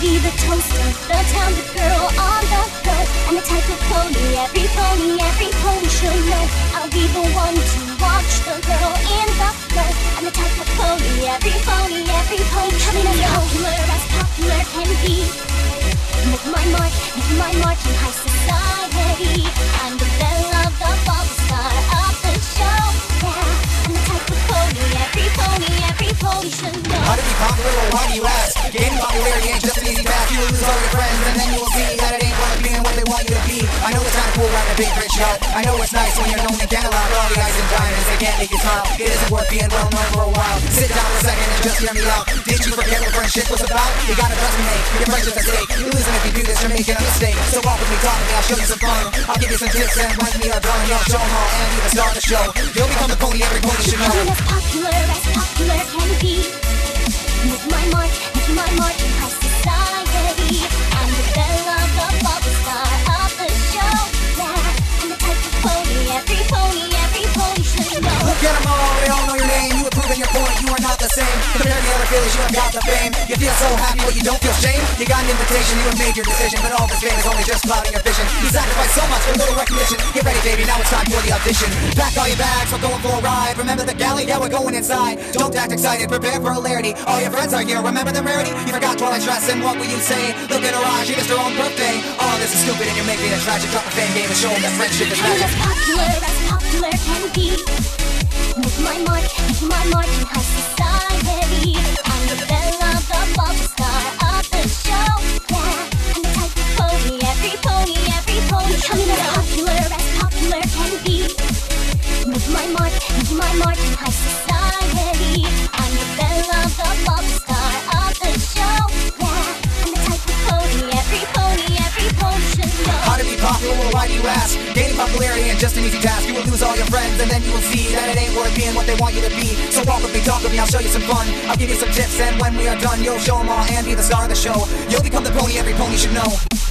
be the toast of the town, the girl on the go, and the type of pony every pony should know. I'll be the one to watch the girl in the flow, and the type of pony every pony should know. Popular as popular can be. Make my mark in high society. I'm the belle of the ball, the star of the show. Yeah, and the type of pony every pony should know. How to be popular, or why do you ask? Gaining popularity ain't just an easy task. You will lose all your friends, and then you will see that it ain't what being what they want you to be. I know it's kinda cool riding a big rich yacht. I know it's nice when you're known and can't allow all the ice and diamonds. They can't make you smile. It isn't worth being well known for a while. Sit down for a second and just hear me out. Did you forget what friendship was about? You got a trust me, mate. Your friendship's at stake. You're losing if you do this, you're making a mistake. So walk with me, talk with me, I'll show you some fun. I'll give you some tips, and when we are done, you'll show 'em all and be the star of the show. You'll become the pony every pony should know. I'm as popular can be. Make my mark in high society. I'm the belle of the ball, the star of the show. Yeah, and the type of pony every pony should know. Look at them all, they all know your name. You have proven your point, you are not the same. Compared to the other Phillies, you have got the fame. You feel so happy, but you don't feel shame. You got an invitation, you have made your decision, but all this fame is only just clouding your vision. You sacrificed so much for little recognition. Get ready, baby, now it's time for the audition. Pack all your bags, we're going for a ride. Remember the galley? Yeah, we're going inside. Don't act excited, prepare for hilarity. All your friends are here, remember the rarity? You forgot Twilight dress, and what will you say? Look at her eyes, she missed her own birthday. All this is stupid, and you're making it tragic. Drop a fame game and show them that friendship is I'm magic. as popular can be. Make my mark in high society. I'm the belle of the ball, the star of the show. Yeah, and the type of pony every pony should know. As popular can be. Make my mark in high society. I'm the belle of the ball, the star of the show. Yeah, and the type of pony every pony should know. How to be popular, or why do you ask? Gaining popularity ain't just an easy task. You will lose all your friends, and then you will see that it ain't worth being what they want you to be. So walk with me, talk with me, I'll show you some fun. I'll give you some tips, and when we are done, you'll show 'em all and be the star of the show. You'll become the pony every pony should know.